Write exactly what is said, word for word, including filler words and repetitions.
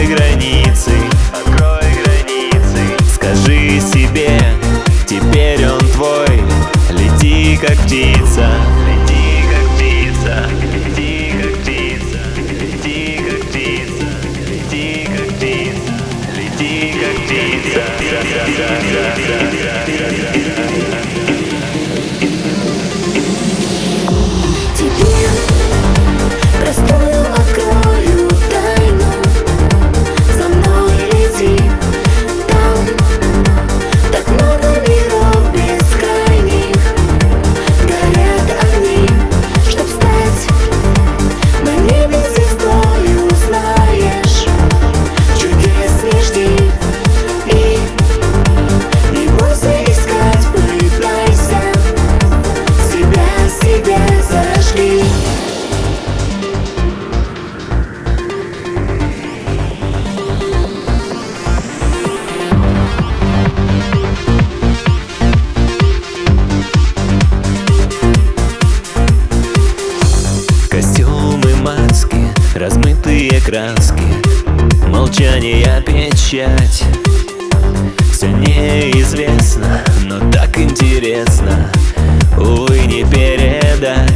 Открой границы, открой границы. Скажи себе, теперь он твой. Лети как птица, лети как птица, лети как птица, лети как птица, лети как птица, лети как птица. Тебе простую открою тайну. За мной лети, там так много миров бескрайних. Горят огни, чтоб стать на небе звездою, знаешь. Чудес не жди и не бойся искать, пытайся. Себя, себя зажги. Костюмы, маски, размытые краски, молчание, печать. Все неизвестно, но так интересно, увы, не передать.